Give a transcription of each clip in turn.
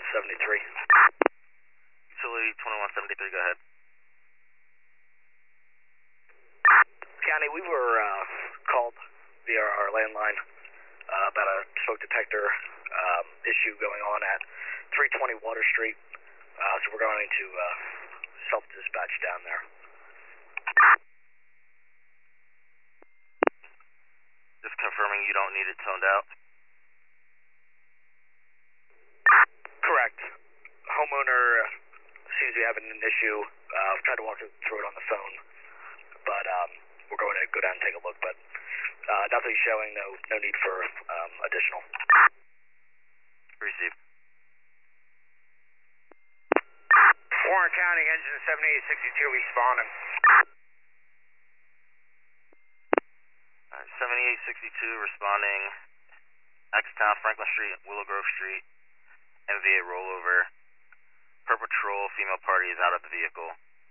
2173. Utility 2173, go ahead. County, we were called via our landline about a smoke detector issue going on at 320 Water Street. So we're going to self-dispatch down there. Just confirming you don't need it toned out? Correct. Homeowner seems to be having an issue. Tried to walk through it on the phone, but we're going to go down and take a look. But nothing showing, no need for additional. Receive. Warren County, engine 7862 responding. 7862 responding. X-Town, Franklin Street, Willow Grove Street, MVA rollover. Per patrol, female party is out of the vehicle.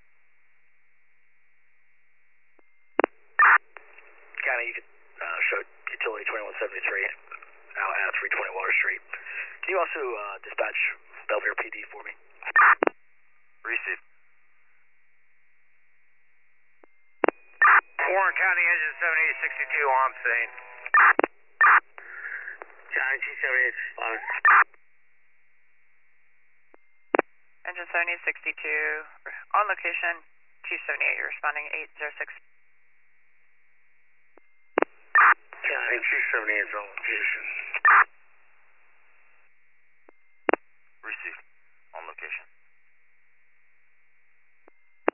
County, you could show utility 2173 out at 320 Water Street. Can you also dispatch Belvedere PD for me? Receive. Warren County, engine 7862 on scene. County 278 responding. Engine 7062 on location, 278, you're responding 806. County 278 is on location. Receive. On location.